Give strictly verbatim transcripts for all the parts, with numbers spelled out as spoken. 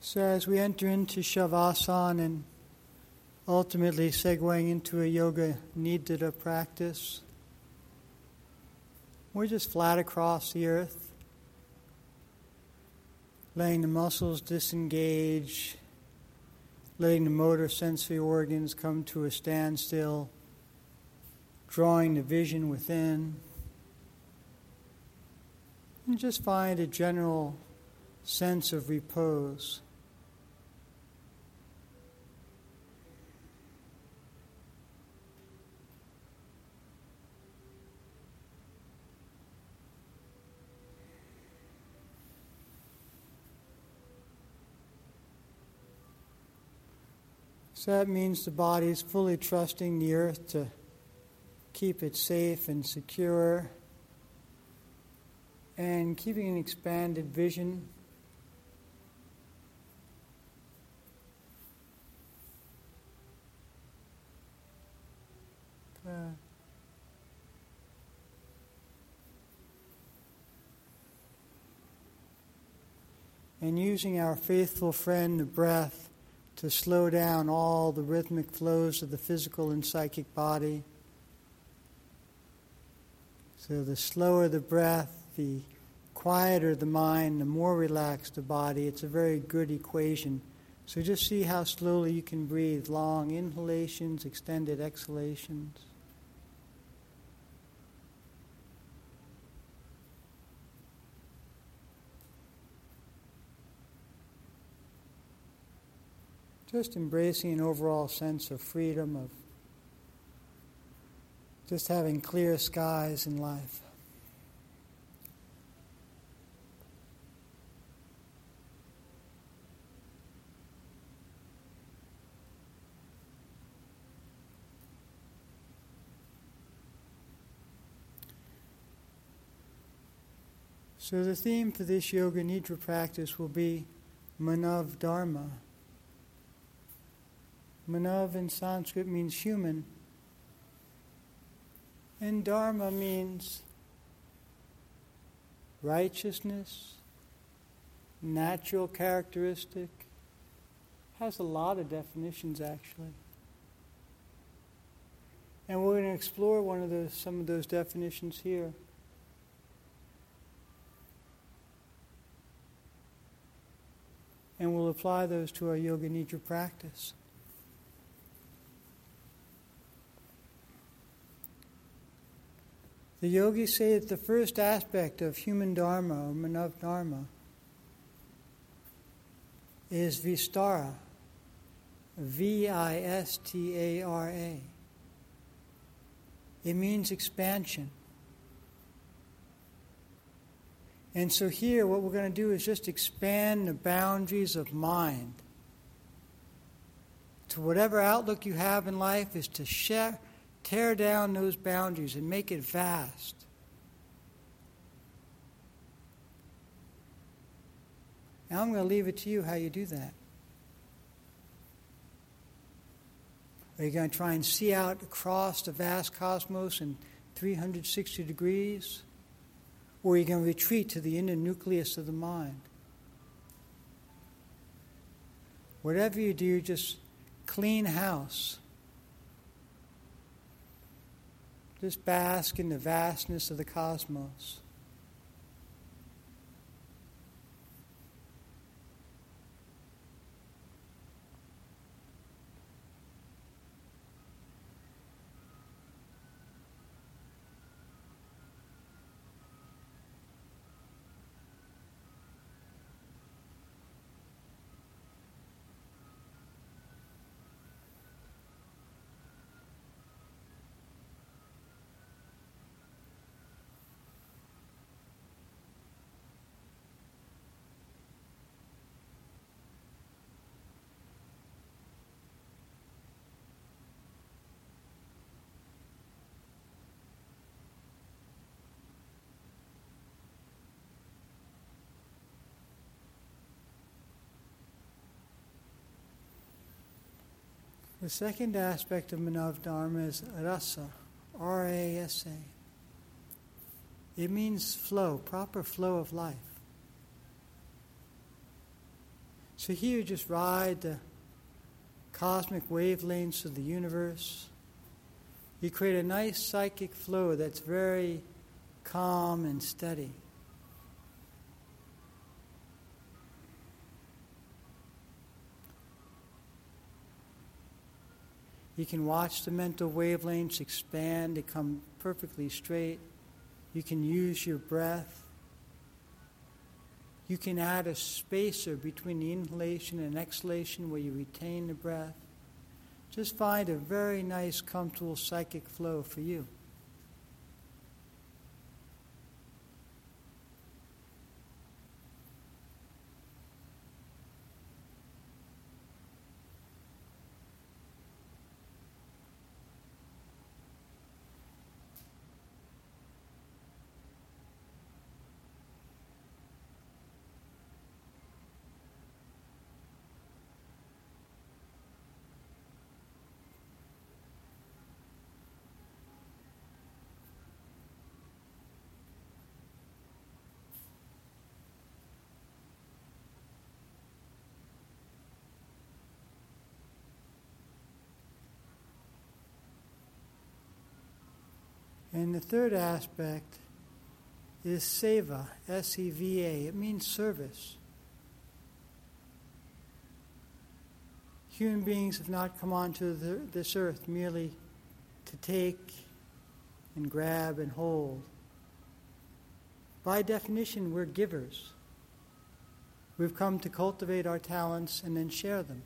So as we enter into Shavasana and ultimately segueing into a Yoga Nidra practice, we're just flat across the earth, letting the muscles disengage, letting the motor sensory organs come to a standstill, drawing the vision within, and just find a general sense of repose. So that means the body is fully trusting the earth to keep it safe and secure, and keeping an expanded vision. Uh, and using our faithful friend, the breath, to slow down all the rhythmic flows of the physical and psychic body. So the slower the breath, the quieter the mind, the more relaxed the body. It's a very good equation. So just see how slowly you can breathe, long inhalations, extended exhalations. Just embracing an overall sense of freedom, of just having clear skies in life. So the theme for this Yoga Nidra practice will be Manav Dharma. Manav in Sanskrit means human, and Dharma means righteousness, natural characteristic. Has a lot of definitions actually. And we're going to explore one of those, some of those definitions here. And we'll apply those to our Yoga Nidra practice. The yogis say that the first aspect of human dharma, or Manav Dharma, is Vistara, V I S T A R A. It means expansion. And so here what we're going to do is just expand the boundaries of mind. To whatever outlook you have in life is to share Tear down those boundaries and make it vast. Now I'm going to leave it to you how you do that. Are you going to try and see out across the vast cosmos in three hundred sixty degrees? Or are you going to retreat to the inner nucleus of the mind? Whatever you do, just clean house. Just bask in the vastness of the cosmos. The second aspect of Manav Dharma is rasa, R A S A. It means flow, proper flow of life. So here, just ride the cosmic wavelengths of the universe. You create a nice psychic flow that's very calm and steady. You can watch the mental wavelengths expand, they come perfectly straight. You can use your breath. You can add a spacer between the inhalation and exhalation where you retain the breath. Just find a very nice, comfortable psychic flow for you. And the third aspect is seva, S E V A. It means service. Human beings have not come onto the, this earth merely to take and grab and hold. By definition, we're givers. We've come to cultivate our talents and then share them.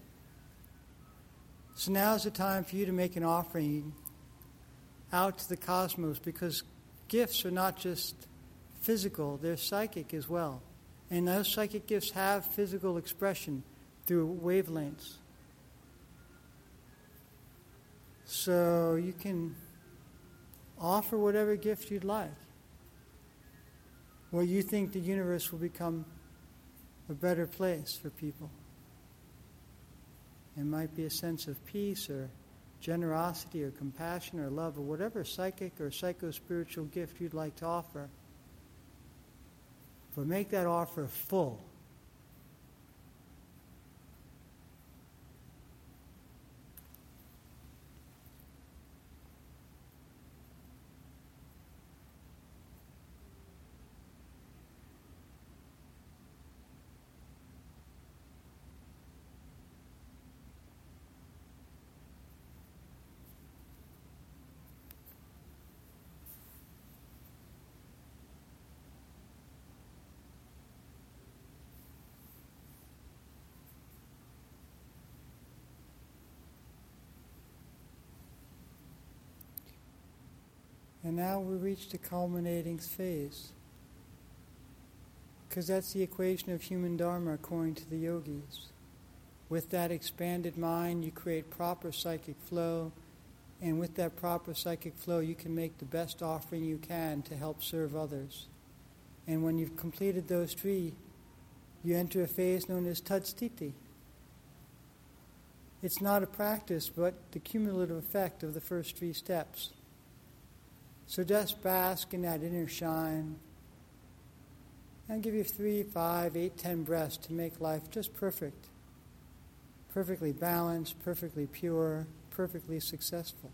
So now's the time for you to make an offering out to the cosmos, because gifts are not just physical, they're psychic as well. And those psychic gifts have physical expression through wavelengths. So you can offer whatever gift you'd like, where you think the universe will become a better place for people. It might be a sense of peace or generosity or compassion or love or whatever psychic or psycho-spiritual gift you'd like to offer. But make that offer full. And now we reach the culminating phase, because that's the equation of human dharma according to the yogis. With that expanded mind, you create proper psychic flow, and with that proper psychic flow, you can make the best offering you can to help serve others. And when you've completed those three, you enter a phase known as tadsthiti. It's not a practice, but the cumulative effect of the first three steps. So just bask in that inner shine and give you three, five, eight, ten breaths to make life just perfect. Perfectly balanced, perfectly pure, perfectly successful.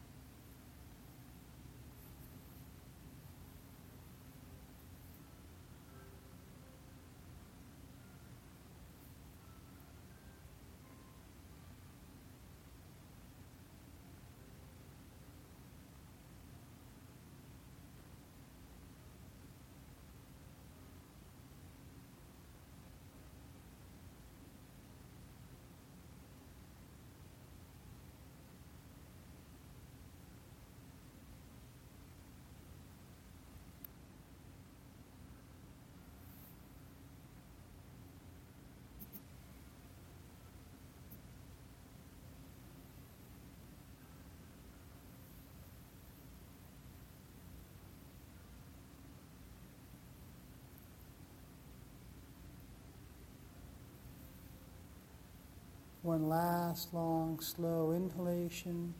One last long, slow inhalation.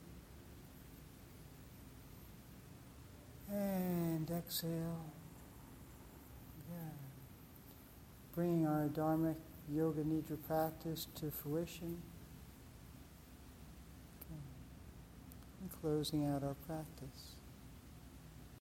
And exhale. Yeah. Bringing our dharmic Yoga Nidra practice to fruition. Okay. And closing out our practice.